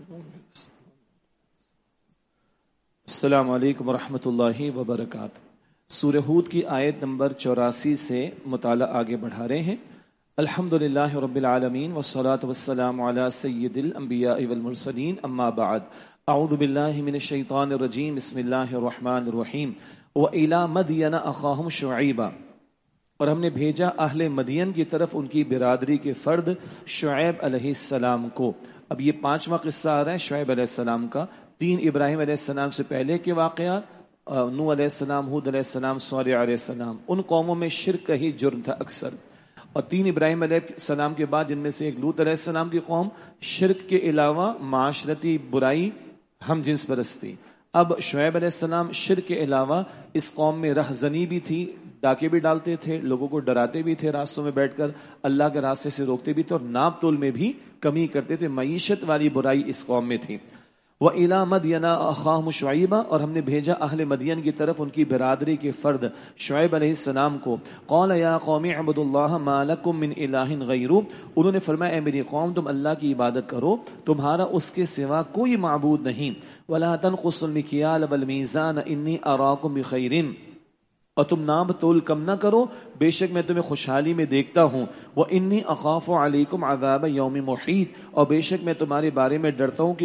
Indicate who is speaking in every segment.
Speaker 1: السلام علیکم ورحمۃ اللہ وبرکاتہ۔ سورہ ہود کی آیت نمبر 84 سے مطالعہ آگے بڑھا رہے ہیں۔ الحمدللہ رب العالمین والصلاة والسلام علی سید الانبیاء والمرسلین، اما بعد، اعوذ باللہ من الشیطان الرجیم، بسم اللہ الرحمن الرحیم۔ وَإِلَى مَدْيَنَ أَخَاهُمْ شُعَيْبًا، اور ہم نے بھیجا اہل مدین کی طرف ان کی برادری کے فرد شعیب علیہ السلام کو۔ اب یہ 5واں قصہ آ رہا ہے شعیب علیہ السلام کا۔ 3 ابراہیم علیہ السلام سے پہلے کے واقعات، نوح علیہ السلام، ہود علیہ السلام، صالح علیہ السلام، ان قوموں میں شرک کا ہی جرم تھا اکثر، اور 3 ابراہیم علیہ السلام کے بعد جن میں سے ایک لوط علیہ السلام کی قوم، شرک کے علاوہ معاشرتی برائی، ہم جنس پرستی۔ اب شعیب علیہ السلام شرک کے علاوہ اس قوم میں رہزنی بھی تھی، ڈاکے بھی ڈالتے تھے، لوگوں کو ڈراتے بھی تھے، راستوں میں بیٹھ کر اللہ کے راستے سے روکتے بھی تھے، اور ناپ تول میں بھی کمی کرتے تھے۔ معیشت والی برائی اس قوم میں تھی۔ وَإِلَى مَدْيَنَ أَخَاهُمْ شُعَيْبًا، اور ہم نے بھیجا اہل مدین کی طرف ان کی برادری کے فرد شعیب علیہ السلام کو۔ قَالَ يَا قَوْمِ اعْبُدُوا اللَّهَ مَا لَكُم مِّنْ إِلَٰهٍ غَيْرُهُ، انہوں نے فرمایا اے میری قوم تم اللہ کی عبادت کرو، تمہارا اس کے سوا کوئی معبود نہیں۔ وَلَا تَنْقُصُوا الْمِكْيَالَ وَالْمِيزَانَ إِنِّي أَرَاكُمْ بِخَيْرٍ، اور تم نام تول کم نہ کرو، بے شک میں تمہیں خوشحالی میں دیکھتا ہوں۔ وَإِنِّي أَخَافُ عَلَيْكُمْ عَذَابَ يَوْمٍ مُحِيطٍ، اور بے شک میں تمہارے بارے میں ڈرتا ہوں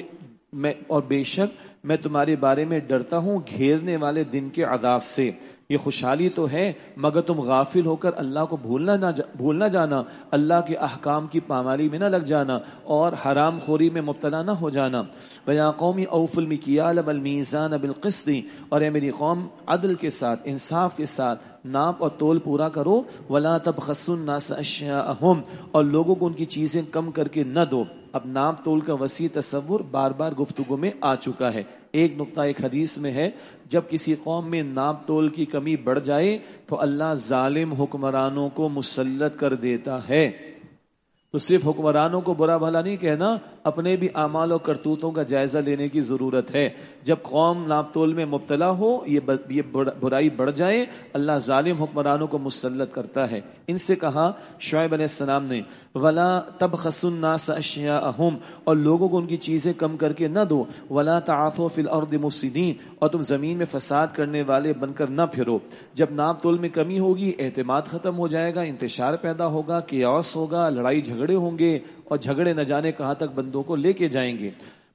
Speaker 1: ڈرتا ہوں گھیرنے والے دن کے عذاب سے۔ یہ خوشحالی تو ہے مگر تم غافل ہو کر اللہ کو بھول نہ جانا، اللہ کے احکام کی پامالی میں نہ لگ جانا اور حرام خوری میں مبتلا نہ ہو جانا۔ وَيَا قَوْمِ أَوْفُوا الْمِكْيَالَ وَالْمِيزَانَ بِالْقِسْطِ، اور اے میری قوم عدل کے ساتھ، انصاف کے ساتھ ناپ اور تول پورا کرو۔ وَلَا تَبْخَسُوا النَّاسَ أَشْيَاءَهُمْ، اور لوگوں کو ان کی چیزیں کم کر کے نہ دو۔ اب ناپ تول کا وسیع تصور بار بار گفتگو میں آ چکا ہے۔ ایک نقطہ ایک حدیث میں ہے، جب کسی قوم میں ناپ تول کی کمی بڑھ جائے تو اللہ ظالم حکمرانوں کو مسلط کر دیتا ہے۔ تو صرف حکمرانوں کو برا بھلا نہیں کہنا، اپنے بھی اعمال و کرتوتوں کا جائزہ لینے کی ضرورت ہے۔ جب قوم ناپ تول میں مبتلا ہو، یہ برائی بڑھ جائے، اللہ ظالم حکمرانوں کو مسلط کرتا ہے۔ ان سے کہا شعیب علیہ السلام نے وَلَا تَبْخَسُوا النَّاسَ أَشْيَاءَهُمْ، اور لوگوں کو ان کی چیزیں کم کر کے نہ دو۔ وَلَا تَعَثُوا فِي الْأَرْضِ مُفْسِدِينَ، اور تم زمین میں فساد کرنے والے بن کر نہ پھرو۔ جب ناپ تول میں کمی ہوگی، اعتماد ختم ہو جائے گا، انتشار پیدا ہوگا، کیاس ہوگا، لڑائی جھگڑے ہوں گے، اور جھگڑے نہ جانے کہاں تک بندوں کو لے کے جائیں گے۔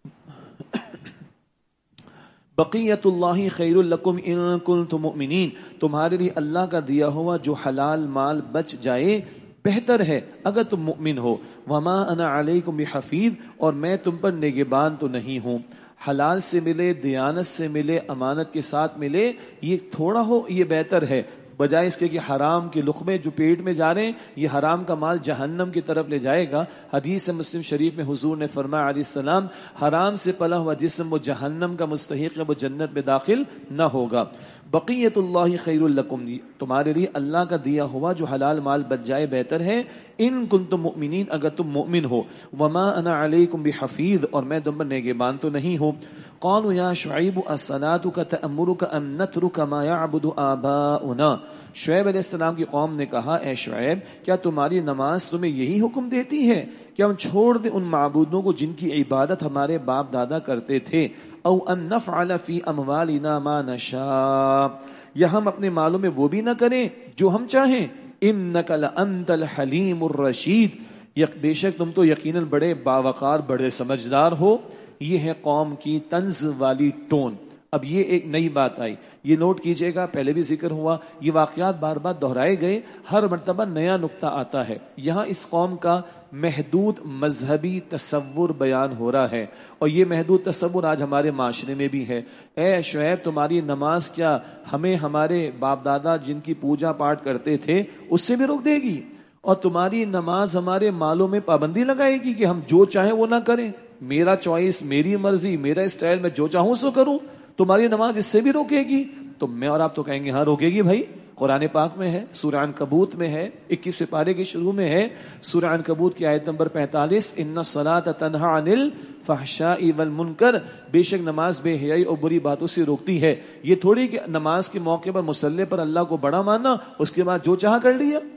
Speaker 1: بقیت اللہ خیر لکم ان کنتم مؤمنین، تمہارے لیے اللہ کا دیا ہوا جو حلال مال بچ جائے بہتر ہے اگر تم مؤمن ہو۔ وما انا علیکم بحفیظ، اور میں تم پر نگہبان تو نہیں ہوں۔ حلال سے ملے، دیانت سے ملے، امانت کے ساتھ ملے، یہ تھوڑا ہو یہ بہتر ہے، بجائے اس کے کہ حرام کے لقمے جو پیٹ میں جا رہے ہیں، یہ حرام کا مال جہنم کی طرف لے جائے گا۔ حدیث مسلم شریف میں حضور نے فرمایا علیہ السلام، حرام سے پلا ہوا جسم وہ جہنم کا مستحق ہے، وہ جنت میں داخل نہ ہوگا۔ بقیت اللہ خیر لکم، تمہارے لیے اللہ کا دیا ہوا جو حلال مال بچ جائے بہتر ہے، ان کنتم مؤمنین، اگر تم مؤمن ہو۔ وما انا علیکم بحفیظ، اور میں تم پر نگہبان تو نہیں ہوں۔ قالوا یا شعیب الصلاۃ تأمرک ان نترک ما یعبد آباؤنا، شعیب علیہ السلام کی قوم نے کہا اے شعیب، کیا تمہاری نماز تمہیں یہی حکم دیتی ہے کہ ہم چھوڑ دیں ان معبودوں کو جن کی عبادت ہمارے باپ دادا کرتے تھے؟ او ان نفعل فی اموالنا ما نشاء، یا ہم اپنے مالوں میں وہ بھی نہ کریں جو ہم چاہیں؟ انک لانت الحلیم الرشید، بے شک تم تو یقیناً بڑے باوقار، بڑے سمجھدار ہو۔ یہ ہے قوم کی طنز والی ٹون۔ اب یہ ایک نئی بات آئی، یہ نوٹ کیجئے گا، پہلے بھی ذکر ہوا، یہ واقعات بار بار دہرائے گئے، ہر مرتبہ نیا نقطہ آتا ہے۔ یہاں اس قوم کا محدود مذہبی تصور بیان ہو رہا ہے، اور یہ محدود تصور آج ہمارے معاشرے میں بھی ہے۔ اے شعیب، تمہاری نماز کیا ہمیں ہمارے باپ دادا جن کی پوجا پاٹ کرتے تھے اس سے بھی روک دے گی؟ اور تمہاری نماز ہمارے مالوں میں پابندی لگائے گی کہ ہم جو چاہیں وہ نہ کریں؟ میرا چوائس، میری مرضی، میرا اسٹائل، میں جو چاہوں سو کروں، تمہاری نماز اس سے بھی روکے گی؟ تو میں اور آپ تو کہیں گے ہاں روکے گی بھائی، قرآن پاک میں ہے، سورہ عنکبوت میں ہے، 21 پارے کے شروع میں ہے، سورہ عنکبوت کی آیت نمبر 45، ان الصلاۃ تنہی عن الفحشاء والمنکر، بے شک نماز بے حیائی اور بری باتوں سے روکتی ہے۔ یہ تھوڑی کہ نماز کے موقع پر مصلی پر اللہ کو بڑا ماننا، اس کے بعد جو چاہا کر لیا۔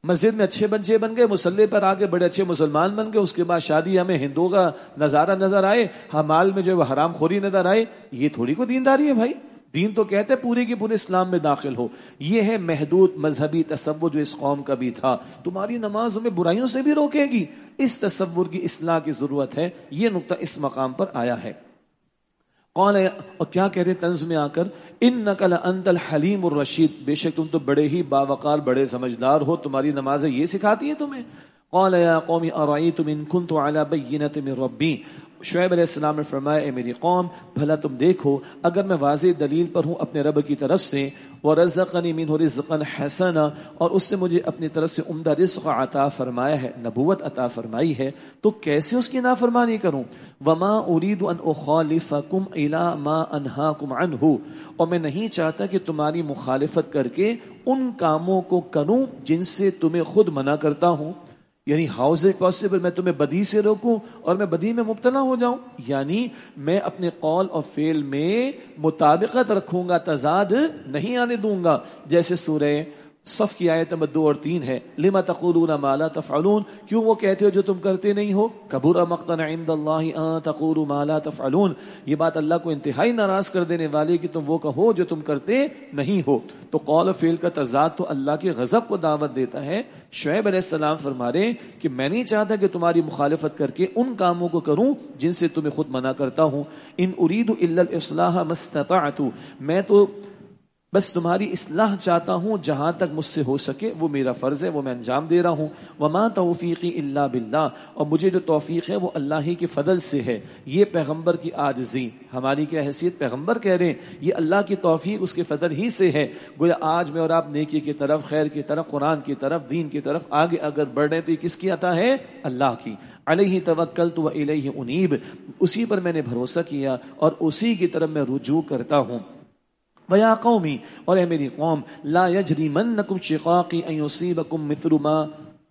Speaker 1: مسجد میں اچھے بچے بن گئے، مصلی پر آ کے بڑے اچھے مسلمان بن گئے، اس کے بعد شادی ہمیں ہندوؤں کا نظارہ نظر آئے، مال میں جو حرام خوری نظر آئے، یہ تھوڑی کو دینداری ہے بھائی. دین تو کہتے پورے کی پورے اسلام میں داخل ہو. یہ ہے محدود مذہبی تصور جو اس قوم کا بھی تھا. تمہاری نماز ہمیں برائیوں سے بھی روکے گی، اس تصور کی اصلاح کی ضرورت ہے. یہ نقطہ اس مقام پر آیا ہے. کون ہے اور کیا کہہ رہے طنز میں آ کر، انک لانت الحلیم الرشید، بے شک تم تو بڑے ہی باوقار بڑے سمجھدار ہو، تمہاری نمازیں یہ سکھاتی ہیں تمہیں. قال یا قوم ارأیتم ان کنت علی بینۃ من ربی، شعیب علیہ السلام نے فرمایا اے میری قوم بھلا تم دیکھو اگر میں واضح دلیل پر ہوں اپنے رب کی طرف سے، ورزقنی منہ رزقا حسنا، اور اس نے مجھے اپنی طرف سے عمدہ رزق عطا فرمایا ہے، نبوت عطا فرمائی ہے، تو کیسے اس کی نافرمانی کروں؟ وما اريد ان اخالفکم الی ما انہاکم عنہ، اور میں نہیں چاہتا کہ تمہاری مخالفت کر کے ان کاموں کو کروں جن سے تمہیں خود منع کرتا ہوں. یعنی ہاؤ از اٹ پاسبل میں تمہیں بدی سے روکوں اور میں بدی میں مبتلا ہو جاؤں؟ یعنی میں اپنے قول اور فعل میں مطابقت رکھوں گا، تضاد نہیں آنے دوں گا. جیسے سورہ صف کی آیت نمبر 2 اور 3 ہے، لما تقولون ما لا تفعلون، کیوں وہ کہتے ہو جو تم کرتے نہیں ہو؟ کبر مقتا عند اللہ ان تقولوا ما لا تفعلون، یہ بات اللہ کو انتہائی ناراض کر دینے والی کہ تم وہ کہو جو تم کرتے نہیں ہو. تو قول و فعل کا تضاد تو اللہ کے غضب کو دعوت دیتا ہے. شعیب علیہ السلام فرما رہے کہ میں نہیں چاہتا کہ تمہاری مخالفت کر کے ان کاموں کو کروں جن سے تمہیں خود منع کرتا ہوں. ان اريد الا الاصلاح ما استطعت، میں تو بس تمہاری اصلاح چاہتا ہوں، جہاں تک مجھ سے ہو سکے وہ میرا فرض ہے، وہ میں انجام دے رہا ہوں. وما توفیقی الا باللہ، اور مجھے جو توفیق ہے وہ اللہ ہی کے فضل سے ہے. یہ پیغمبر کی عاجزی، ہماری کیا حیثیت، پیغمبر کہہ رہے ہیں یہ اللہ کی توفیق اس کے فضل ہی سے ہے. گویا آج میں اور آپ نیکی کی طرف، خیر کی طرف، قرآن کی طرف، دین کی طرف آگے اگر بڑھ رہے ہیں تو یہ کس کی عطا ہے؟ اللہ کی. علیہ توکلت و الیہ انیب، اسی پر میں نے بھروسہ کیا اور اسی کی طرف میں رجوع کرتا ہوں. وَيَا قَوْمِ، اور اے میری قوم، لَا يَجْرِمَنَّكُمْ شِقَاقِي أَن يُصِيبَكُمْ مِثْلُ مَا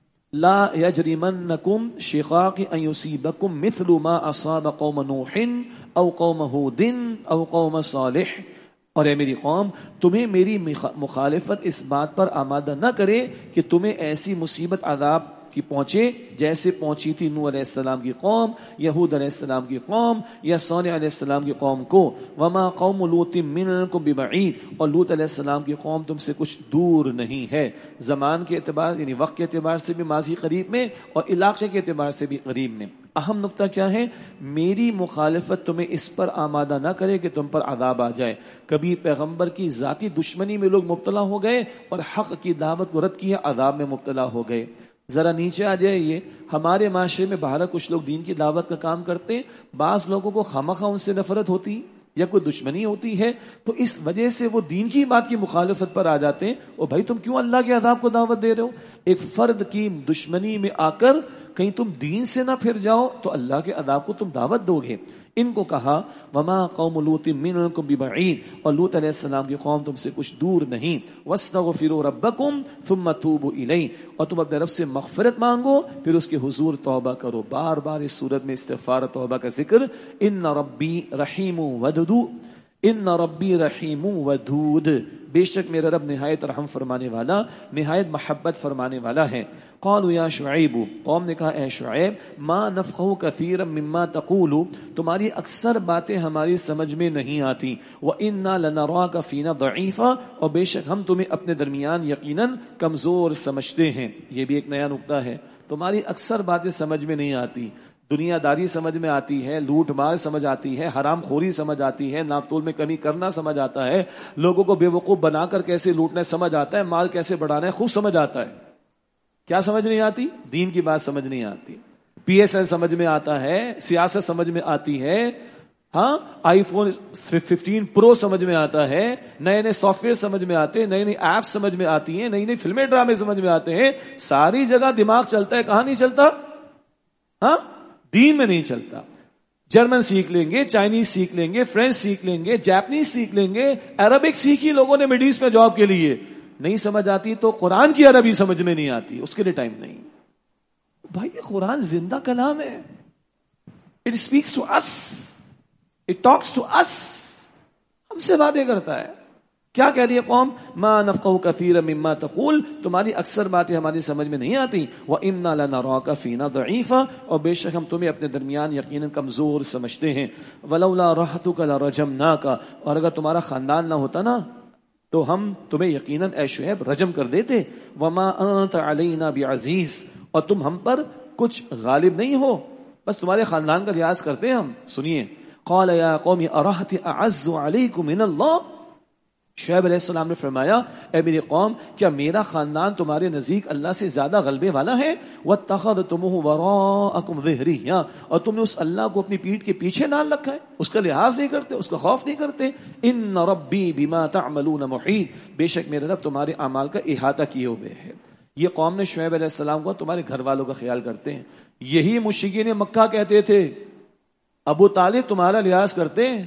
Speaker 1: لَا يَجْرِمَنَّكُمْ شِقَاقِي أَن يُصِيبَكُمْ مِثْلُ مَا أَصَابَ قَوْمَ نُوحٍ أَوْ قَوْمَ هُودٍ أَوْ قَوْمَ صَالِحٍ، اور اے میری قوم تمہیں میری مخالفت اس بات پر آمادہ نہ کرے کہ تمہیں ایسی مصیبت عذاب کی پہنچے جیسے پہنچی تھی نوح علیہ السلام کی قوم، یہود علیہ السلام کی قوم یا صالح علیہ السلام کی قوم کو. وما قوم لوط منکم ببعید، اور لوط علیہ السلام کی قوم تم سے کچھ دور نہیں ہے. زمان کے اعتبار یعنی وقت کے اعتبار سے بھی ماضی قریب میں اور علاقے کے اعتبار سے بھی قریب میں. اہم نقطہ کیا ہے؟ میری مخالفت تمہیں اس پر آمادہ نہ کرے کہ تم پر عذاب آ جائے. کبھی پیغمبر کی ذاتی دشمنی میں لوگ مبتلا ہو گئے اور حق کی دعوت کو رد کیا، عذاب میں مبتلا ہو گئے. ذرا نیچے آ جائیے، ہمارے معاشرے میں باہر کچھ لوگ دین کی دعوت کا کام کرتے، بعض لوگوں کو خامخواہ ان سے نفرت ہوتی یا کوئی دشمنی ہوتی ہے تو اس وجہ سے وہ دین کی بات کی مخالفت پر آ جاتے ہیں. اور بھائی تم کیوں اللہ کے عذاب کو دعوت دے رہے ہو؟ ایک فرد کی دشمنی میں آ کر کہیں تم دین سے نہ پھر جاؤ تو اللہ کے عذاب کو تم دعوت دو گے. ان کو کہا وما قوم لوط منکم ببعید، اور لوط علیہ السلام کی قوم تم سے کچھ دور نہیں. واستغفروا ربکم ثم توبوا الیہ، اور تم اپنے رب سے مغفرت مانگو پھر اس کے حضور توبہ کرو. بار بار اس صورت میں استغفار توبہ کا ذکر. ان ربی رحیم ودود، ان ربی رحیم ودود، بے شک میرا رب نہایت رحم فرمانے والا، نہایت محبت فرمانے والا ہے. قالوا یا شعیب، قوم نے کہا اے شعیب، ما نفقہ کثیرا مما تقول، تمہاری اکثر باتیں ہماری سمجھ میں نہیں آتی. وَإِنَّا لَنَرَاكَ فِينَا ضَعِيفًا، اور بے شک ہم تمہیں اپنے درمیان یقیناً کمزور سمجھتے ہیں. یہ بھی ایک نیا نقطہ ہے. تمہاری اکثر باتیں سمجھ میں نہیں آتی. دنیا داری سمجھ میں آتی ہے، لوٹ مار سمجھ آتی ہے، حرام خوری سمجھ آتی ہے، ناپ تول میں کمی کرنا سمجھ آتا ہے، لوگوں کو بے وقوف بنا کر کیسے لوٹنا سمجھ آتا ہے، مال کیسے بڑھانا ہے خوب سمجھ آتا ہے. کیا سمجھ نہیں آتی؟ دین کی بات سمجھ نہیں آتی. پی ایس ایل سمجھ میں آتا ہے، سیاست سمجھ میں آتی ہے، ہاں آئی فون 15 پرو سمجھ میں آتا ہے، نئے نئے سافٹ ویئر سمجھ میں آتے ہیں، نئی نئی ایپ سمجھ میں آتی ہیں، نئی نئی فلمیں ڈرامے سمجھ میں آتے ہیں. ساری جگہ دماغ چلتا ہے، کہاں نہیں چلتا؟ ہاں دین میں نہیں چلتا. جرمن سیکھ لیں گے، چائنیز سیکھ لیں گے، فرینچ سیکھ لیں گے، جاپنیز سیکھ لیں گے، عربک سیکھی لوگوں نے مڈل ایسٹ میں جاب کے لیے. نہیں سمجھ آتی تو قرآن کی عربی سمجھ میں نہیں آتی، اس کے لیے ٹائم نہیں. بھائی یہ قرآن زندہ کلام ہے. It speaks to us, it talks to us, ہم سے باتیں کرتا ہے. کیا کہہ رہی ہے قوم؟ ما نفقه كثيرا مما تقول، تمہاری اکثر باتیں ہماری سمجھ میں نہیں آتی. وَإِنَّا لَنَرَاكَ فِينَا ضَعِيفًا، اور بے شک ہم تمہیں اپنے درمیان یقیناً کمزور سمجھتے ہیں. وَلَوْلَا رَحْتُكَ لَرَجَمْنَاكَ، اور اگر تمہارا خاندان نہ ہوتا نا تو ہم تمہیں یقیناً اے شعیب رجم کر دیتے. وَمَا أَنْتَ عَلَيْنَا بِعَزِيزٍ، اور تم ہم پر کچھ غالب نہیں ہو، بس تمہارے خاندان کا لحاظ کرتے ہیں ہم. سنیے، قَالَ يَا قَوْمِ أَرَهْتِ أَعَزُّ عَلَيْكُمْ مِنَ اللَّهِ، شعیب علیہ السلام نے فرمایا اے میری قوم، کیا میرا خاندان تمہارے نزدیک اللہ سے زیادہ غلبے والا ہے؟ وَاتَّخَذْتُمُوهُ وَرَاءَكُمْ ظِهْرِيًّا، اور تم نے اس اللہ کو اپنی پیٹھ کے پیچھے ڈال رکھا ہے، اس کا لحاظ نہیں کرتے، اس کا خوف نہیں کرتے. ان ربی بما تعملون محیط، بے شک میرا رب تمہارے اعمال کا احاطہ کیے ہوئے ہے. یہ قوم نے شعیب علیہ السلام کو تمہارے گھر والوں کا خیال کرتے ہیں. یہی مشرکین مکہ کہتے تھے ابو طالب تمہارا لحاظ کرتے ہیں،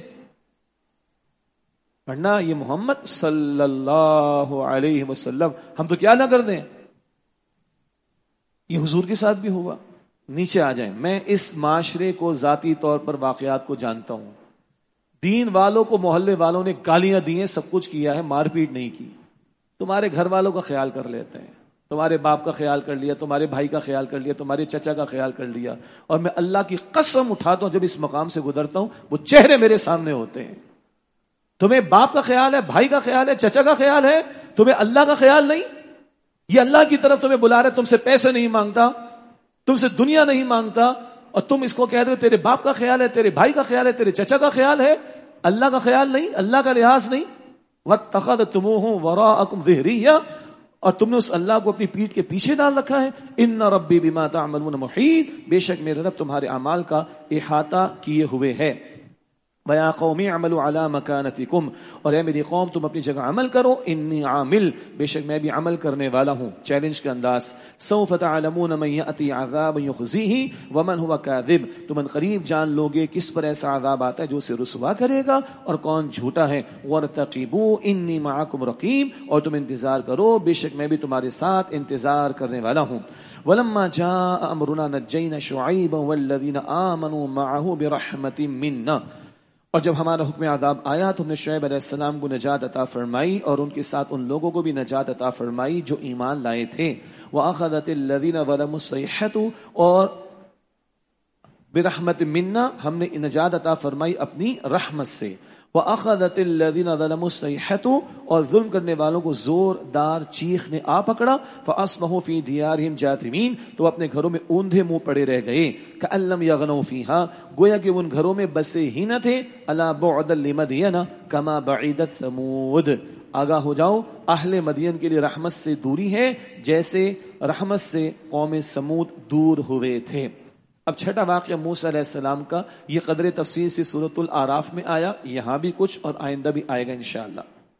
Speaker 1: ورنہ یہ محمد صلی اللہ علیہ وسلم ہم تو کیا نہ کر دیں. یہ حضور کے ساتھ بھی ہوا. نیچے آ جائیں. میں اس معاشرے کو ذاتی طور پر واقعات کو جانتا ہوں. دین والوں کو محلے والوں نے گالیاں دی ہیں، سب کچھ کیا ہے، مار پیٹ نہیں کی. تمہارے گھر والوں کا خیال کر لیتے ہیں، تمہارے باپ کا خیال کر لیا، تمہارے بھائی کا خیال کر لیا، تمہارے چچا کا خیال کر لیا. اور میں اللہ کی قسم اٹھاتا ہوں جب اس مقام سے گزرتا ہوں وہ چہرے میرے سامنے ہوتے ہیں. تمہیں باپ کا خیال ہے، بھائی کا خیال ہے، چچا کا خیال ہے، تمہیں اللہ کا خیال نہیں. یہ اللہ کی طرف تمہیں بلا رہے، تم سے پیسے نہیں مانگتا، تم سے دنیا نہیں مانگتا، اور تم اس کو کہہ رہے ہو تیرے باپ کا خیال ہے، تیرے بھائی کا خیال ہے، تیرے چچا کا خیال ہے، اللہ کا خیال نہیں، اللہ کا لحاظ نہیں. وَاتَّخَذْتُمُوهُ وَرَاءَكُمْ ظِهْرِيًّا، اور تم نے اس اللہ کو اپنی پیٹھ کے پیچھے ڈال رکھا ہے. ان ربی بما تعملون محیط، بے شک میرے رب تمہارے اعمال کا احاطہ کیے ہوئے ہے. وَيَا قَوْمِ اعْمَلُوا عَلَى مَكَانَتِكُمْ، اور اے میری قوم تم اپنی جگہ عمل کرو. انی عامل، بے شک میں بھی عمل کرنے والا ہوں. چیلنج کا انداز. سَوْفَ تَعْلَمُونَ مَنْ يَأْتِي عَذَابٌ يُخْزِيهِ وَمَنْ هُوَ كَاذِبٌ، تم ان قریب جان لوگے کس پر ایسا عذاب آتا ہے جو اسے رسوا کرے گا اور کون جھوٹا ہے. وَارْتَقِبُوا إِنِّي مَعَكُمْ رَقِيبٌ، اور تم انتظار کرو، بے شک میں بھی تمہارے ساتھ انتظار کرنے والا ہوں. وَلَمَّا جَاءَ أَمْرُنَا نَجَّيْنَا شُعَيْبًا وَالَّذِينَ آمَنُوا مَعَهُ بِرَحْمَةٍ مِنَّا، اور جب ہمارا حکم عذاب آیا تو ہم نے شعیب علیہ السلام کو نجات عطا فرمائی اور ان کے ساتھ ان لوگوں کو بھی نجات عطا فرمائی جو ایمان لائے تھے. وَأَخَذَتِ الَّذِينَ ظَلَمُوا الصَّيْحَةُ، اور برحمت منا ہم نے نجات عطا فرمائی اپنی رحمت سے. وَأَخَذَتِ الَّذِينَ ظَلَمُوا الصَّيْحَةُ، اور ظلم کرنے والوں کو زوردار چیخ نے آ پکڑا. فَأَصْبَحُوا فِي دِيَارِهِمْ جَاثِمِينَ، تو اپنے گھروں میں اوندھے منہ پڑے رہ گئے. كَأَن لَّمْ يَغْنَوْا فِيهَا، گویا کہ ان گھروں میں بسے ہی نہ تھے. أَلَا بُعْدًا لِّمَدْيَنَ كَمَا بَعِدَتْ ثَمُودُ، آگاہ ہو جاؤ اہل مدین کے لیے رحمت سے دوری ہے جیسے رحمت سے قوم سمود دور ہوئے تھے. اب چھٹا واقعہ موسیٰ علیہ السلام کا، یہ قدر تفصیل سے سورۃ الاعراف میں آیا، یہاں بھی کچھ اور آئندہ بھی آئے گا انشاءاللہ.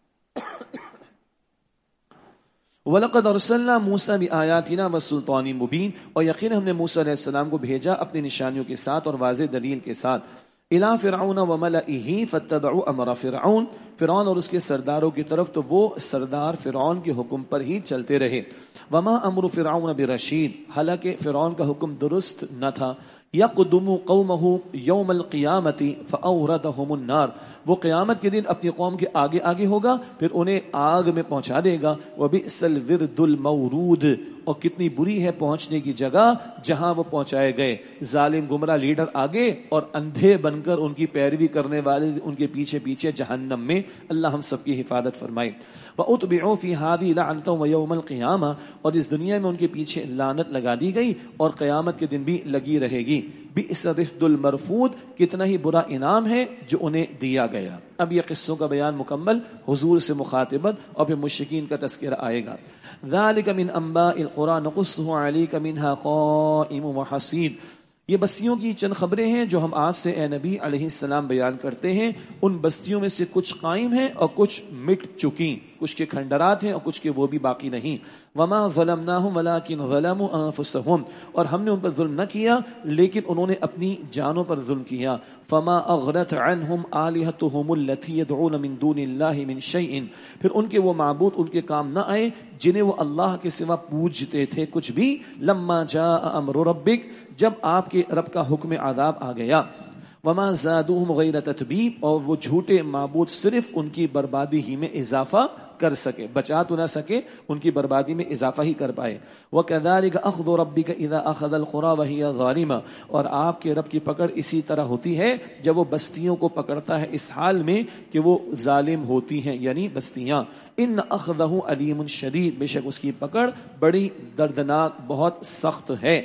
Speaker 1: وَلَقَدْ أَرْسَلْنَا مُوسَىٰ بِآيَاتِنَا وَسُلْطَانٍ مُبِينٍ، اور یقینا ہم نے موسیٰ علیہ السلام کو بھیجا اپنی نشانیوں کے ساتھ اور واضح دلیل کے ساتھ. إِلَىٰ فِرْعَوْنَ وَمَلَئِهِ فَاتَّبَعُوا أَمْرَ فِرْعَوْنَ، فرعون اور اس کے سرداروں کی طرف تو وہ سردار فرعون کے حکم پر ہی چلتے رہے. وَمَا أَمْرُ فِرْعَوْنَ بِرَشِيدٍ، حالانکہ فرعون کا حکم درست نہ تھا. يَقْدُمُ قَوْمَهُ يَوْمَ الْقِيَامَةِ فَأَوْرَدَهُمُ النَّارِ، وہ قیامت کے دن اپنی قوم کے آگے آگے ہوگا پھر انہیں آگ میں پہنچا دے گا. وَبِئْسَ الْوِرْدُ الْمَوْرُودُ، اور کتنی بری ہے پہنچنے کی جگہ جہاں وہ پہنچائے گئے. ظالم گمراہ لیڈر آگے اور اندھے بن کر ان کی پیروی کرنے والے ان کے پیچھے پیچھے جہنم میں. اللہ ہم سب کی حفاظت فرمائے. وَأُتْبِعُوا فِي هَٰذِهِ لَعْنَةً وَيَوْمَ الْقِيَامَةِ، اور اس دنیا میں ان کے پیچھے لعنت لگا دی گئی اور قیامت کے دن بھی لگی رہے گی. بِئْسَ الرِّفْدُ الْمَرْفُودُ، کتنا ہی برا انعام ہے جو انہیں دیا گیا. اب یہ قصوں کا بیان مکمل، حضور سے مخاطبت اور پھر مشرکین کا تذکرہ آئے گا. ذَلِكَ مِنْ أَنبَاءِ الْقُرَىٰ نَقُصُّهُ عَلَيْكَ مِنْهَا قَائِمٌ وَحَصِيدٌ، یہ بستیوں کی چند خبریں ہیں جو ہم آپ سے اے نبی علیہ السلام بیان کرتے ہیں. ان بستیوں میں سے کچھ قائم ہیں اور کچھ مٹ چکی، کچھ کے کھنڈرات ہیں اور کچھ کے وہ بھی باقی نہیں. وما ظلمناہم ولکن ظلموا انفسہم، اور ہم نے ان پر ظلم نہ کیا لیکن انہوں نے اپنی جانوں پر ظلم کیا. فما اغنت عنہم آلہتہم التی یدعون من دون اللہ من شیء، پھر ان کے وہ معبود ان کے کام نہ آئے جنہیں وہ اللہ کے سوا پوجتے تھے کچھ بھی. لما جاء امر ربک، جب آپ کے رب کا حکم عذاب آ گیا. وما زادوہم غیر تتبیب، اور وہ جھوٹے معبود صرف ان کی بربادی ہی میں اضافہ کر سکے، بچا تو نہ سکے، ان کی بربادی میں اضافہ ہی کر پائے۔ وَكَذَلِكَ أَخْذُ رَبِّكَ إِذَا أَخَذَ الْقُرَى وَهِيَ ظَالِمَةٌ، اور آپ کے رب کی پکڑ اسی طرح ہوتی ہے جب وہ بستیوں کو پکڑتا ہے اس حال میں کہ وہ ظالم ہوتی ہیں، یعنی بستیاں۔ ان اخذہ علیم شدید، بے شک اس کی پکڑ بڑی دردناک، بہت سخت ہے۔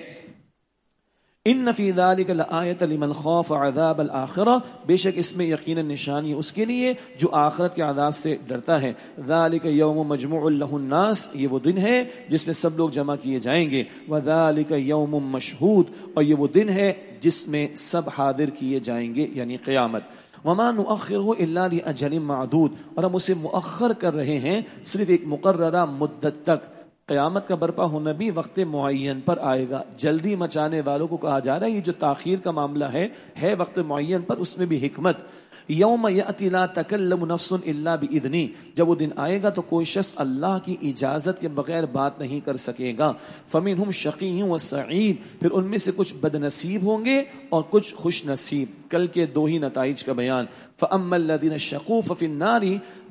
Speaker 1: ان فی ذلک لآیۃ لمن خاف عذاب الآخرہ، بے شک اس میں یقینا نشانی اس کے لیے جو آخرت کے عذاب سے ڈرتا ہے۔ ذالک یوم مجموع لہ الناس، یہ وہ دن ہے جس میں سب لوگ جمع کیے جائیں گے۔ وذالک یوم مشہود، اور یہ وہ دن ہے جس میں سب حاضر کیے جائیں گے، یعنی قیامت۔ وما نؤخرہ الا لأجل معدود، اور ہم اسے مؤخر کر رہے ہیں صرف ایک مقررہ مدت تک۔ قیامت کا برپا ہونا بھی وقت معین پر آئے گا۔ جلدی مچانے والوں کو کہا جا رہا ہے یہ جو تاخیر کا معاملہ ہے وقت معین پر، اس میں بھی حکمت۔ یوم یأتی لا تکلم نفس الا بإذنہ، جب وہ دن آئے گا تو کوئی شخص اللہ کی اجازت کے بغیر بات نہیں کر سکے گا۔ فمنہم شقی وسعید، پھر ان میں سے کچھ بد نصیب ہوں گے اور کچھ خوش نصیب۔ کل کے دو ہی نتائج کا بیان۔ فاما الذین شقوا ففی النار،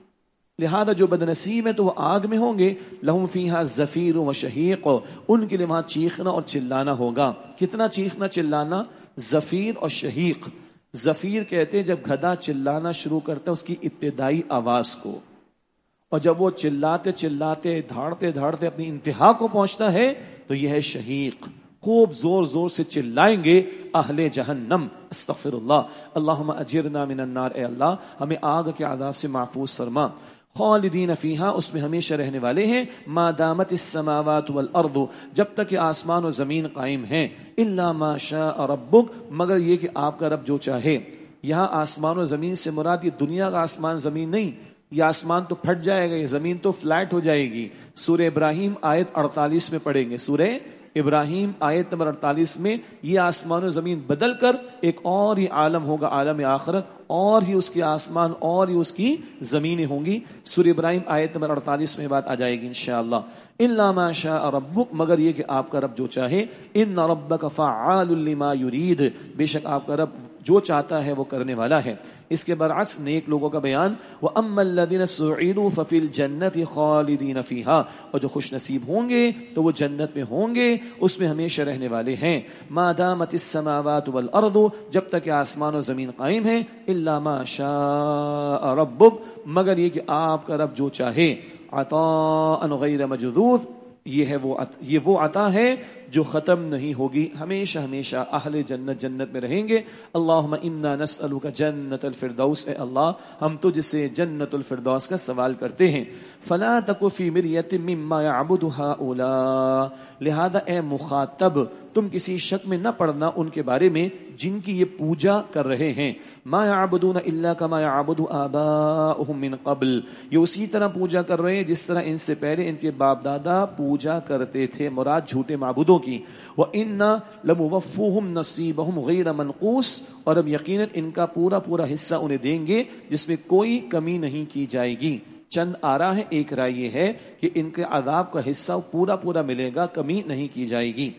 Speaker 1: لہذا جو بد نصیب ہے تو وہ آگ میں ہوں گے۔ لہم فیہا زفیر و شہیق، ان کے لیے وہاں چیخنا اور چلانا ہوگا۔ کتنا چیخنا چلانا؟ زفیر اور شہیق۔ زفیر کہتے ہیں جب گدھا چلانا شروع کرتا ہے اس کی ابتدائی آواز کو، اور جب وہ چلاتے چلاتے دھاڑتے دھاڑتے اپنی انتہا کو پہنچتا ہے تو یہ ہے شہیق۔ خوب زور زور سے چلائیں گے اہل جہنم، استغفر اللہ۔ اللہم اجرنا من النار، اے اللہ ہمیں آگ کے عذاب سے محفوظ فرما۔ خالدین فیہا، اس میں ہمیشہ رہنے والے ہیں۔ ما دامت السماوات والارض، جب تک کہ آسمان و زمین قائم ہیں۔ الا ما شاء ربک، مگر یہ کہ آپ کا رب جو چاہے۔ یہاں آسمان و زمین سے مراد یہ دنیا کا آسمان زمین نہیں، یہ آسمان تو پھٹ جائے گا، یہ زمین تو فلیٹ ہو جائے گی۔ سورہ ابراہیم آیت 48 میں پڑھیں گے، سورہ ابراہیم آیت نمبر 48 میں یہ آسمان و زمین بدل کر ایک اور ہی عالم ہوگا، عالم آخرت، اور ہی اس کے آسمان اور ہی اس کی زمینیں ہوں گی۔ سورہ ابراہیم آیت نمبر 48 میں بات آ جائے گی انشاءاللہ۔ الا ما شاء ربک، مگر یہ کہ آپ کا رب جو چاہے۔ ان ربک فعال لما یرید، بے شک آپ کا رب جو چاہتا ہے وہ کرنے والا ہے۔ اس کے برعکس نیک لوگوں کا بیان، وَأَمَّا الَّذِينَ سُعِدُوا فَفِي الْجَنَّةِ خَالِدِينَ فِيهَا، اور جو خوش نصیب ہوں گے تو وہ جنت میں ہوں گے، اس میں ہمیشہ رہنے والے ہیں۔ مَا دَامَتِ السَّمَاوَاتُ وَالْأَرْضُ، جب تک کہ آسمان و زمین قائم ہیں۔ إِلَّا مَا شَاءَ رَبُّكَ، مگر یہ کہ آپ کا رب جو چاہے۔ عطاء غیر مجذوذ، یہ وہ عطا ہے جو ختم نہیں ہوگی، ہمیشہ ہمیشہ اہل جنت جنت میں رہیں گے۔ اللہم انا نسألک جنت الفردوس، اے اللہ ہم تجھ سے جنت الفردوس کا سوال کرتے ہیں۔ فلا تک فی مریۃ مما یعبد ہؤلاء، لہذا اے مخاطب تم کسی شک میں نہ پڑنا ان کے بارے میں جن کی یہ پوجا کر رہے ہیں۔ ما یعبدون الا کما یعبد آباؤہم من قبل، یہ اسی طرح پوجا کر رہے ہیں جس طرح ان سے پہلے ان کے باپ دادا پوجا کرتے تھے، مراد جھوٹے معبودوں کی۔ وَإِنَّا لَمُوَفُّوهُمْ نَصِيبَهُمْ غَيْرَ مَنْقُوص، اور اب یقیناً ان کا پورا پورا حصہ انہیں دیں گے جس میں کوئی کمی نہیں کی جائے گی۔ چند آرا ہے، ایک رائے یہ ہے کہ ان کے عذاب کا حصہ پورا پورا ملے گا، کمی نہیں کی جائے گی۔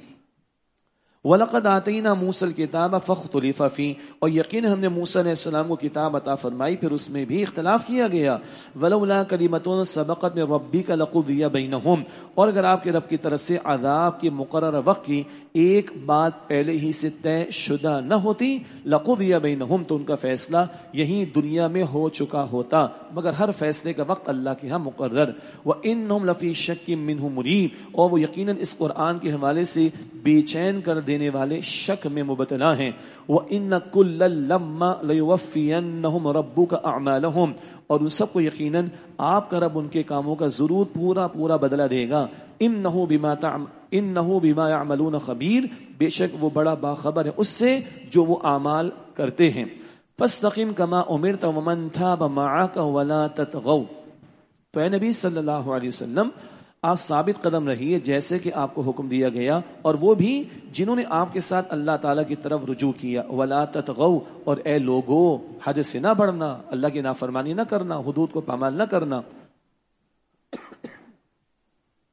Speaker 1: وَلَقَدْ آتَيْنَا مُوسَى الْكِتَابَ فَاخْتُلِفَ فِيهِ، اور یقین ہم نے موسیٰ علیہ السلام کو کتاب عطا فرمائی پھر اس میں بھی اختلاف کیا گیا۔ وَلَوْلَا كَلِمَةٌ سَبَقَتْ مِن رَبِّكَ لَقُضِيَ بَيْنَهُمْ، اور اگر آپ کے رب کی طرف سے عذاب کے مقررہ وقت کی ایک بات پہلے ہی سے طے شدہ نہ ہوتی، لَقُضِيَ بَيْنَهُمْ، تو ان کا فیصلہ یہیں دنیا میں ہو چکا ہوتا، مگر ہر فیصلے کا وقت اللہ کے ہاں مقرر۔ وَإِنَّهُمْ لَفِي شَكٍّ مِّنْهُ مُرِيبٍ، اور وہ یقیناً اس قرآن کے حوالے سے بے چین کر دینے والے شک میں مبتلا ہیں۔ وَإِنَّ كُلًّا لَمَّا لَيُوَفِّيَنَّهُمْ رَبُّكَ أَعْمَالَهُمْ، اور ان سب کو یقیناً آپ کا رب ان کے کاموں کا ضرور پورا پورا بدلہ دے گا۔ انہ بما یعملون خبیر، بے شک وہ بڑا باخبر ہے اس سے جو وہ اعمال کرتے ہیں۔ فاستقم کما امرت ومن تاب معك ولا تطغوا، تو اے نبی صلی اللہ علیہ وسلم آپ ثابت قدم رہیے جیسے کہ آپ کو حکم دیا گیا، اور وہ بھی جنہوں نے آپ کے ساتھ اللہ تعالیٰ کی طرف رجوع کیا۔ ولا تطغوا، اور اے لوگو حد سے نہ بڑھنا، اللہ کی نافرمانی نہ کرنا، حدود کو پامال نہ کرنا۔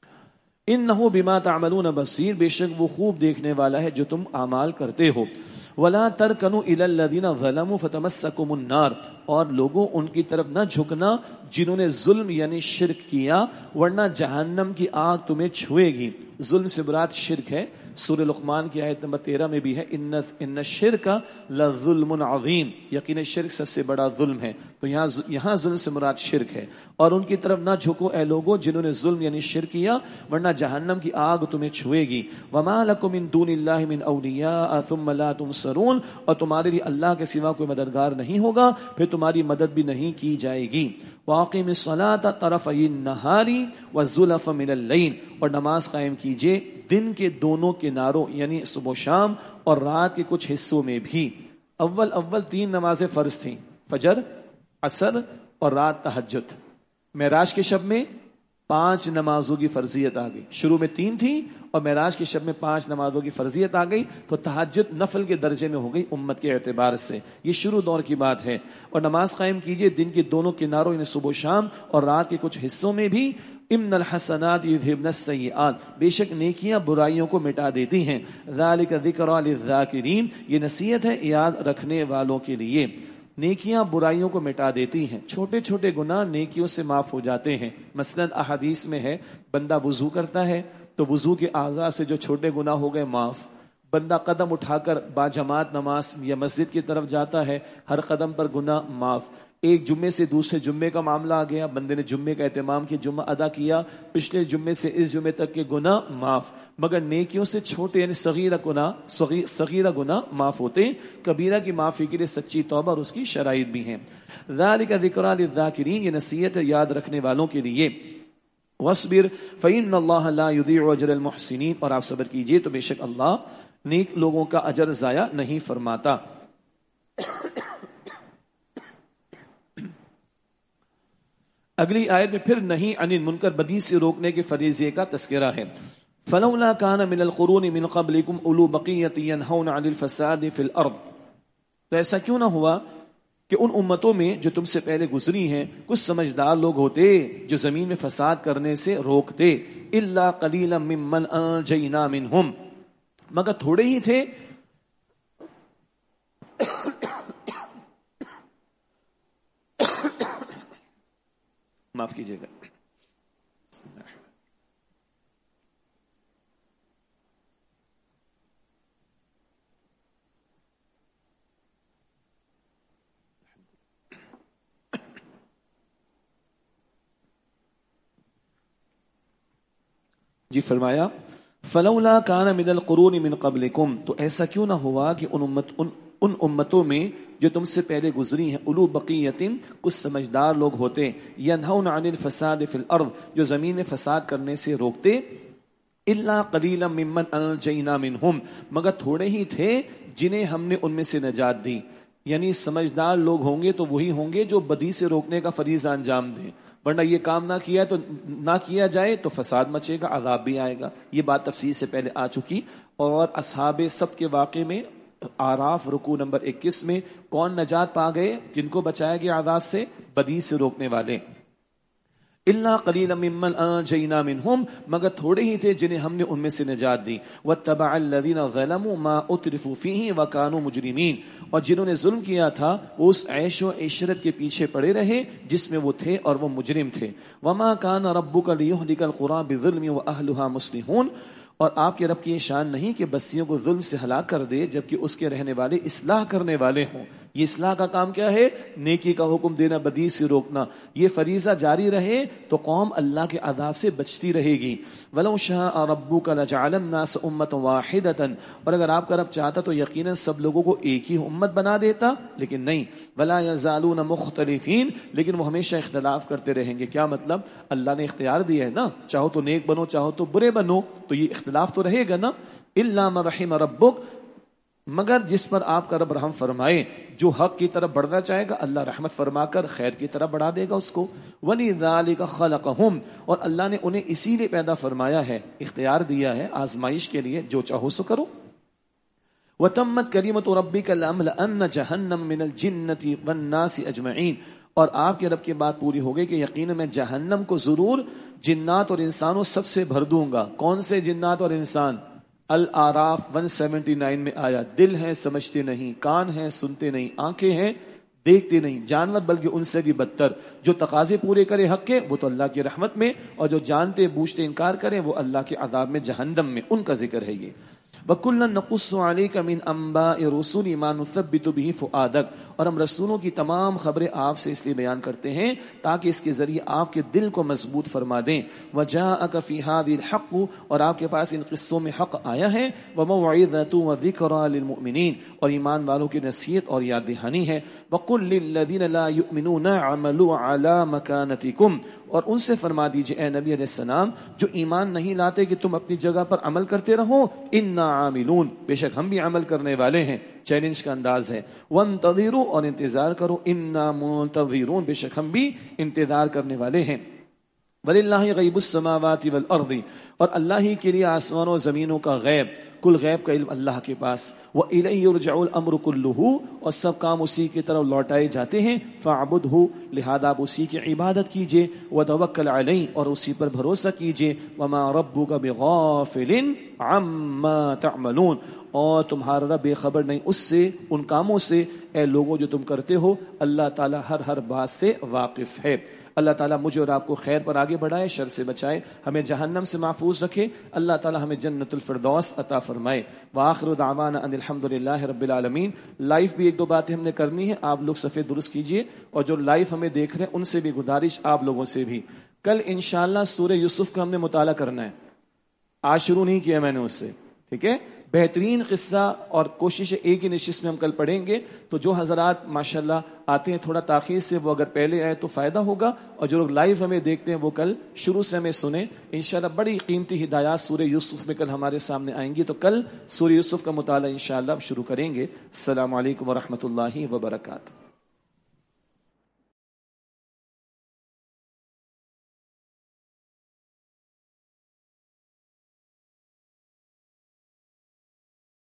Speaker 1: انہ بما تعملون بصیر، بے شک وہ خوب دیکھنے والا ہے جو تم اعمال کرتے ہو۔ ولا ترکنوا الی الذین ظلموا فتمسکم النار، اور لوگوں ان کی طرف نہ جھکنا جنہوں نے ظلم یعنی شرک کیا، ورنہ جہنم کی آگ تمہیں چھوئے گی۔ ظلم سے مراد شرک ہے، سورہ لقمان کی آیت نمبر 13 میں بھی ہے ان الشرک لظلم عظیم، یقینا شرک سب سے بڑا ظلم ہے۔ تو یہاں ظلم سے مراد شرک ہے۔ اور ان کی طرف نہ جھکو اے لوگوں جنہوں نے ظلم یعنی شرک کیا، ورنہ جہنم کی آگ تمہیں چھوئے گی۔ وما لکم من دون اللہ من اولیاء ثم لا تنصرون، اور تمہارے لیے اللہ کے سوا کوئی مددگار نہیں ہوگا، پھر تمہاری مدد بھی نہیں کی جائے گی۔ واقیم الصلاۃ طرفی النہار وزلفا من اللیل، اور نماز قائم کیجئے دن کے دونوں کناروں یعنی صبح و شام اور رات کے کچھ حصوں میں بھی۔ اول 3 نمازیں فرض تھیں، فجر، عصر اور رات تہجد۔ معراج کے شب میں 5 نمازوں کی فرضیت آ گئی، شروع میں 3 تھی اور معراج کے شب میں 5 نمازوں کی فرضیت آ گئی، تو تہجد نفل کے درجے میں ہو گئی امت کے اعتبار سے۔ یہ شروع دور کی بات ہے۔ اور نماز قائم کیجئے دن کے دونوں کناروں یعنی صبح و شام اور رات کے کچھ حصوں میں بھی۔ ان الحسنات یذھبن السیئات، بے شک نیکیاں برائیوں کو مٹا دیتی ہیں۔ ذالک ذکری للذاکرین، یہ نصیحت ہے یاد رکھنے والوں کے لیے۔ نیکیاں برائیوں کو مٹا دیتی ہیں، چھوٹے چھوٹے گناہ نیکیوں سے معاف ہو جاتے ہیں۔ مثلا احادیث میں ہے بندہ وضو کرتا ہے تو وضو کے اعضاء سے جو چھوٹے گناہ ہو گئے معاف۔ بندہ قدم اٹھا کر باجماعت نماز یا مسجد کی طرف جاتا ہے، ہر قدم پر گناہ معاف۔ ایک جمعے سے دوسرے جمعے کا معاملہ آ گیا، بندے نے جمعے کا اہتمام کیا، جمعہ ادا کیا، پچھلے جمعے سے اس جمعے تک کے گناہ معاف۔ مگر نیکیوں سے چھوٹے یعنی صغیرہ گناہ معاف ہوتے ہیں۔ کبیرہ کی معافی کے لیے سچی توبہ اور اس کی شرائط بھی ہیں۔ ذالک ذکری للذاکرین، یہ نصیحت ہے یاد رکھنے والوں کے لیے۔ وَاصْبِرْ فَإِنَّ اللَّهَ لَا يُضِيعُ أَجْرَ الْمُحْسِنِينَ، اور آپ صبر کیجئے تو بے شک اللہ نیک لوگوں کا اجر ضائع نہیں فرماتا۔ اگلی آیت میں پھر نہیں عن المنکر، بدی سے روکنے کے فریضے کا تذکرہ ہے۔ فلولا کان من القرون من قبلکم اولو بقیۃ ینہون عن الفساد فی الارض، تو ایسا کیوں نہ ہوا کہ ان امتوں میں جو تم سے پہلے گزری ہیں کچھ سمجھدار لوگ ہوتے جو زمین میں فساد کرنے سے روکتے۔ الا قلیلا ممن انجینا منہم، مگر تھوڑے ہی تھے معاف کیجیے گا۔ جی فرمایا فلولا کان من القرون من قبلکم، تو ایسا کیوں نہ ہوا کہ ان امتوں میں جو تم سے پہلے گزری ہیں اولو بقیتن، کچھ سمجھدار لوگ ہوتے، ینہون عن الفساد فی الارض، جو زمین میں فساد کرنے سے روکتے۔ الا قلیلا ممن انجینا منہم، مگر تھوڑے ہی تھے جنہیں ہم نے ان میں سے نجات دی۔ یعنی سمجھدار لوگ ہوں گے تو وہی ہوں گے جو بدی سے روکنے کا فریضہ انجام دیں، ورنہ یہ کام نہ کیا جائے تو فساد مچے گا، عذاب بھی آئے گا۔ یہ بات تفصیل سے پہلے آ چکی۔ اور اصحاب سب کے واقعے میں اعراف رکوع نمبر 21 میں کون نجات پا گئے، جن کو بچایا گیا عذاب سے؟ بدی سے روکنے والے۔ الا قلیلا ممن انجینا منہم، مگر تھوڑے ہی تھے جنہیں ہم نے ان میں سے نجات دی۔ واتبع الذین ظلموا ما اترفوا فیہ وکانوا مجرمین، اور جنہوں نے ظلم کیا تھا وہ اس عیش و عشرت کے پیچھے پڑے رہے جس میں وہ تھے اور وہ مجرم تھے۔ وما کان ربک لیہلک القری بظلم واہلها مصلحون، اور آپ کے رب کی یہ شان نہیں کہ بستیوں کو ظلم سے ہلاک کر دے جبکہ اس کے رہنے والے اصلاح کرنے والے ہوں۔ یہ اصلاح کا کام کیا ہے؟ نیکی کا حکم دینا، بدی سے روکنا۔ یہ فریضہ جاری رہے تو قوم اللہ کے عذاب سے بچتی رہے گی۔ وَلَوْ شَاءَ رَبُّكَ لَجَعَلَ النَّاسَ أُمَّةً وَاحِدَةً، اور اگر آپ کا رب چاہتا تو یقیناً سب لوگوں کو ایک ہی امت بنا دیتا، لیکن نہیں۔ وَلَا يَزَالُونَ مُخْتَلِفِينَ، لیکن وہ ہمیشہ اختلاف کرتے رہیں گے۔ کیا مطلب؟ اللہ نے اختیار دیا ہے نا، چاہو تو نیک بنو چاہو تو برے بنو، تو یہ اختلاف تو رہے گا نا۔ إِلَّا مَن رَحِمَ رَبُّكَ، مگر جس پر آپ کا رب رحم فرمائے، جو حق کی طرف بڑھنا چاہے گا اللہ رحمت فرما کر خیر کی طرف بڑھا دے گا اس کو۔ وَلِذَٰلِكَ خَلَقَهُمْ، اور اللہ نے انہیں اسی لیے پیدا فرمایا ہے، اختیار دیا ہے آزمائش کے لیے، جو چاہو سو کرو۔ وَتَمَّتْ كَلِمَةُ رَبِّكَ لَأَمْلَأَنَّ جَهَنَّمَ مِنَ الْجِنَّةِ وَالنَّاسِ أَجْمَعِينَ، اور آپ کے رب کی بات پوری ہو گئی کہ یقیناً میں جہنم کو ضرور جنات اور انسانوں سب سے بھر دوں گا۔ کون سے جنات اور انسان؟ الاعراف 179 میں آیا، دل ہے سمجھتے نہیں، کان ہیں سنتے نہیں، آنکھیں ہیں دیکھتے نہیں، جانور بلکہ ان سے بھی بدتر، جو تقاضے پورے کرے حق کے وہ تو اللہ کی رحمت میں، اور جو جانتے بوجھتے انکار کریں وہ اللہ کے عذاب میں، جہنم میں، ان کا ذکر ہے یہ۔ وَكُلًّا نَقُصُّ عَلَيْكَ مِنْ أَنْبَاءِ الرُّسُلِ مَا نُثَبِّتُ بِهِ فُؤَادَكَ، اور ہم رسولوں کی تمام خبریں آپ سے اس لیے بیان کرتے ہیں تاکہ اس کے ذریعے آپ کے دل کو مضبوط فرما دیں۔ وَجَاءَكَ فِي هَذِهِ الْحَقُّ، اور آپ کے پاس ان قصوں میں حق آیا ہے، وَمَوْعِظَةٌ وَذِكْرَىٰ لِلْمُؤْمِنِينَ، اور ایمان والوں کی نصیحت اور یاد دہانی ہے۔ وَقُلْ لِلَّذِينَ لَا يُؤْمِنُونَ اعْمَلُوا عَلَىٰ مَكَانَتِكُمْ، اور ان سے فرما دیجئے اے نبی علیہ السلام جو ایمان نہیں لاتے کہ تم اپنی جگہ پر عمل کرتے رہو، اِنَّا عَامِلُونَ، بے شک ہم بھی عمل کرنے والے ہیں، چیلنج کا انداز ہے۔ وَانتَظِرُوا، اور انتظار کرو، اِنَّا مُنتَظِرُونَ، بے شک ہم بھی انتظار کرنے والے ہیں۔ وَلِلَّهِ غَيْبُ السَّمَاوَاتِ وَالْأَرْضِ، اور اللہ ہی کے لیے آسمانوں و زمینوں کا غیب، کل غیب کا علم اللہ کے پاس۔ وَإِلَيْهِ يُرْجَعُ الْأَمْرُ كُلُّهُ، اور سب کام اسی کی طرف لوٹائے جاتے ہیں۔ فَاعْبُدْهُ، لہذا آپ اسی کی عبادت کیجئے۔ وَتَوَكَّلْ عَلَيْهِ، اور اسی پر بھروسہ کیجئے۔ وَمَا رَبُّكَ بِغَافِلٍ عَمَّا تَعْمَلُونَ، اور تمہارا رب بے خبر نہیں اس سے، ان کاموں سے اے لوگوں جو تم کرتے ہو، اللہ تعالیٰ ہر بات سے واقف ہے۔ اللہ تعالیٰ مجھے اور آپ کو خیر پر آگے بڑھائے، شر سے بچائے، ہمیں جہنم سے محفوظ رکھے، اللہ تعالیٰ ہمیں جنت الفردوس عطا فرمائے۔ وآخر دعوانا ان الحمدللہ رب العالمین۔ لائف بھی ایک دو باتیں ہم نے کرنی ہے، آپ لوگ صفحے درست کیجئے، اور جو لائف ہمیں دیکھ رہے ہیں ان سے بھی گزارش، آپ لوگوں سے بھی، کل انشاءاللہ سورہ یوسف کا ہم نے مطالعہ کرنا ہے، آج شروع نہیں کیا میں نے اس سے، ٹھیک ہے؟ بہترین قصہ، اور کوشش ایک ہی نشست میں ہم کل پڑھیں گے، تو جو حضرات ماشاءاللہ آتے ہیں تھوڑا تاخیر سے، وہ اگر پہلے آئے تو فائدہ ہوگا، اور جو لوگ لائیو ہمیں دیکھتے ہیں وہ کل شروع سے ہمیں سنیں انشاءاللہ۔ بڑی قیمتی ہدایات سورہ یوسف میں کل ہمارے سامنے آئیں گی، تو کل سورہ یوسف کا مطالعہ انشاءاللہ شروع کریں گے۔ السلام علیکم ورحمۃ اللہ وبرکاتہ۔